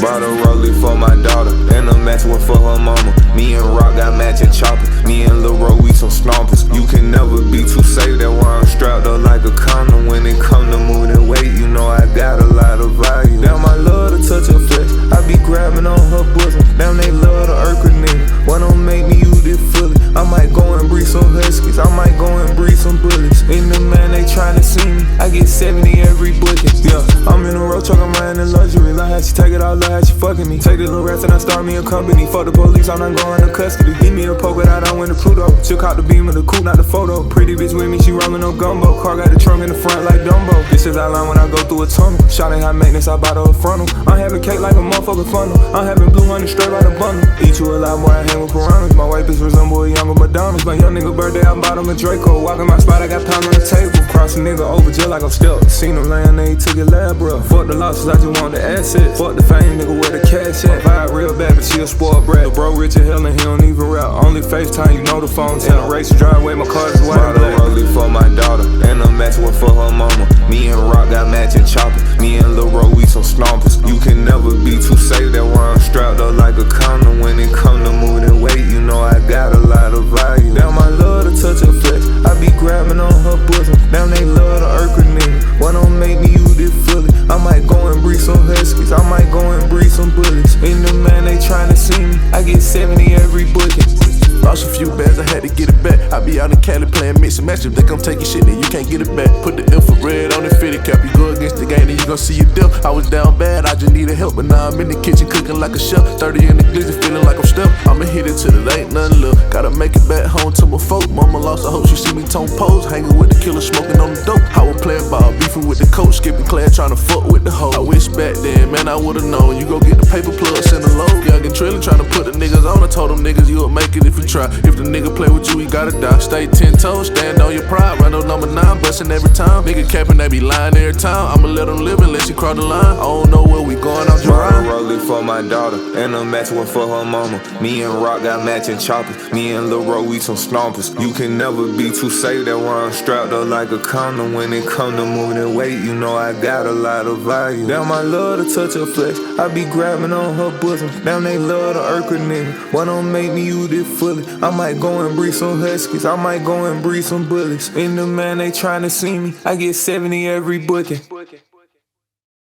Bought a rollie for my daughter, and a match one for her mama. Me and Rock got matching choppers. Me and Lil Ro, we some stompers. You can never be too safe, that's why I'm strapped up like a condom. When it come to moving weight, you know I got a lot of value. Damn, I love to touch her flesh, I be grabbing on her bosom. Damn, they love the Urkel nigga, why don't make me use it fully? I might go and breed some huskies, I might go and breed some bullies. In the man, they tryna see me, I get 70 every booking. Yeah, I'm in a road truck, I'm riding in luxury. Love how she take it all, love how she fucking me. Take the little rats and I start me a company. Fuck the police, I'm not going to custody. Give me a poke without I went to Pluto. Took out the beam of the coupe, not the photo. Pretty bitch with me, she rollin' no gumbo. Car got the trunk in the front like Dumbo. This is outline when I go through a tunnel. Shot high maintenance, I bought her a frontal. I'm having cake like a motherfucker funnel. I'm having blue honey straight out the bundle. Eat you a lot more, I hang with piranhas. My white bitch resemble a younger Madonna's. My young nigga birthday, I bought him a Draco. Walking my spot, I got pound on the table. Cross a nigga over just like I'm stealth. Seen him laying there, he took your lab, bro. Fuck the losses, I just want the assets. Fuck the fame, nigga, where the cash at. Vibe real bad, but she a spoiled brat. The bro rich as hell and he don't even rap. Only FaceTime, you know the phone tap. In a race driveway, my car is white and black. Bought a rollie for my daughter, and a match one for her mama. Me and Rock got matching choppers. Me and Lil Ro, we some stompers. You can never be too safe, that's why I'm strapped up like a condom. When it come to moving weight, you know I got a lot of value. Damn, I love to touch her flesh, I be grabbing on her bosom. Damn, they love the Urkel nigga, why don't make me use it fully? I might go and breed some huskies, I might go and breed some bullies. In the man, they tryna see me, I get 70 every booking. Lost a few bands, I had to get it back. I be out in Cali playing mix and match. If they come take your shit, then you can't get it back. Put the infrared on the fitty cap. You go against the game, then you gon' see your death. I was down bad, I just needed help, but now I'm in the kitchen cooking like a chef. 30 in the glizzy, feeling like I'm Steph. I'ma hit it till it ain't nothing left. Gotta make it back home to my folk. Mama lost, I hope she see me tone pose. Hanging with the killer, smoking on the dope. I was playing ball, beefing with the coach, skipping class, trying to fuck with the hoe. I wish back then, man, I would've known. You go get the paper plug, send a load. Young and Trilly trying to put the niggas on. I told them niggas you'll make it if you try. If the nigga play with you, he gotta die. Stay 10 toes, stand on your pride. Run on number 9, bustin' every time. Nigga capping, they be lying every time. I'ma let them live unless you cross the line. I don't know where we going, I'm Bought a rollie for my daughter, and a match one for her mama. Me and Rock got matching choppers. Me and Lil Ro, we some stompers. You can never be too safe, that's why I'm strapped up like a condom. When it come to moving weight, you know I got a lot of value. Damn, I love to touch her flesh, I be grabbing on her bosom. Damn, they love the Urkel nigga, why don't make me use it fully? I might go and breed some huskies, I might go and breed some bullies. In the man, they tryna see me, I get 70 every booking.